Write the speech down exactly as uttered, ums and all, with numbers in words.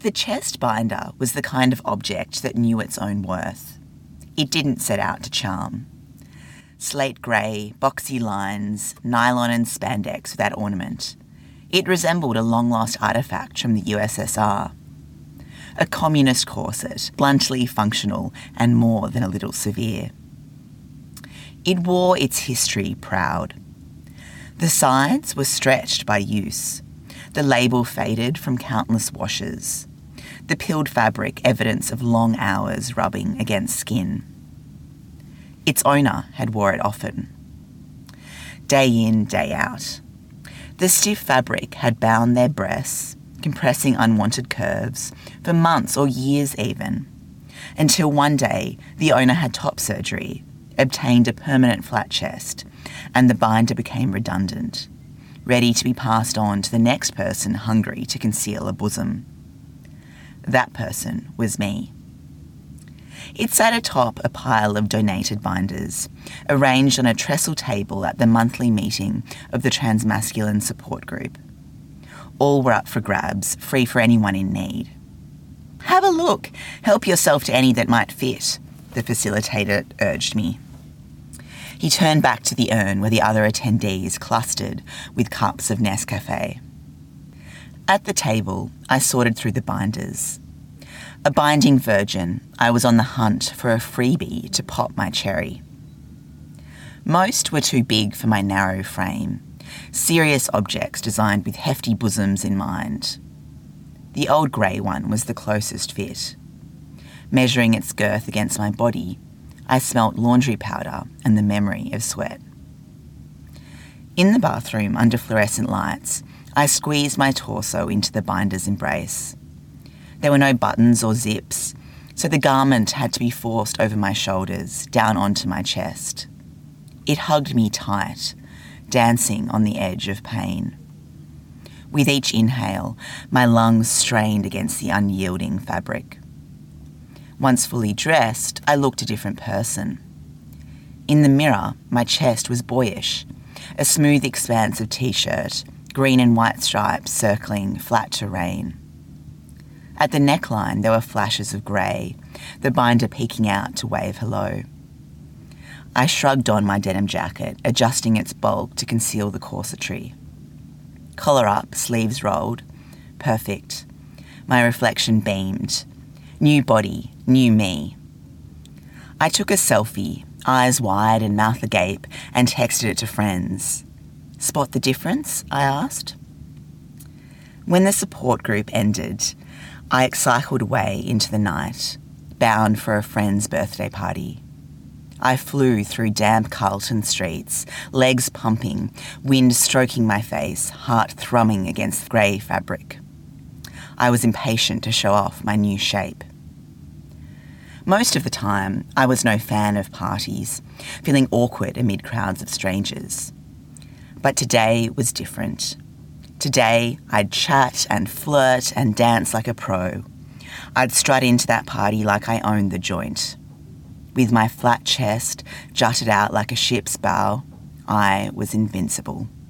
The chest binder was the kind of object that knew its own worth. It didn't set out to charm. Slate grey, boxy lines, nylon and spandex without ornament. It resembled a long-lost artefact from the U S S R. A communist corset, bluntly functional and more than a little severe. It wore its history proud. The sides were stretched by use, the label faded from countless washes, the pilled fabric evidence of long hours rubbing against skin. Its owner had wore it often. Day in, day out. The stiff fabric had bound their breasts, compressing unwanted curves, for months or years even, until one day the owner had top surgery, obtained a permanent flat chest, and the binder became redundant, ready to be passed on to the next person hungry to conceal a bosom. That person was me. It sat atop a pile of donated binders, arranged on a trestle table at the monthly meeting of the Transmasculine Support Group. All were up for grabs, free for anyone in need. "Have a look. Help yourself to any that might fit," the facilitator urged me. He turned back to the urn where the other attendees clustered with cups of Nescafe. At the table, I sorted through the binders. A binding virgin, I was on the hunt for a freebie to pop my cherry. Most were too big for my narrow frame, serious objects designed with hefty bosoms in mind. The old grey one was the closest fit. Measuring its girth against my body, I smelt laundry powder and the memory of sweat. In the bathroom under fluorescent lights, I squeezed my torso into the binder's embrace. There were no buttons or zips, so the garment had to be forced over my shoulders, down onto my chest. It hugged me tight, dancing on the edge of pain. With each inhale, my lungs strained against the unyielding fabric. Once fully dressed, I looked a different person. In the mirror, my chest was boyish, a smooth expanse of t-shirt, green and white stripes circling flat terrain. At the neckline, there were flashes of grey, the binder peeking out to wave hello. I shrugged on my denim jacket, adjusting its bulk to conceal the corsetry. Collar up, sleeves rolled. Perfect. My reflection beamed. New body, new me. I took a selfie, eyes wide and mouth agape, and texted it to friends. "Spot the difference?" I asked. When the support group ended, I cycled away into the night, bound for a friend's birthday party. I flew through damp Carlton streets, legs pumping, wind stroking my face, heart thrumming against grey fabric. I was impatient to show off my new shape. Most of the time, I was no fan of parties, feeling awkward amid crowds of strangers. But today was different. Today, I'd chat and flirt and dance like a pro. I'd strut into that party like I owned the joint. With my flat chest jutted out like a ship's bow, I was invincible.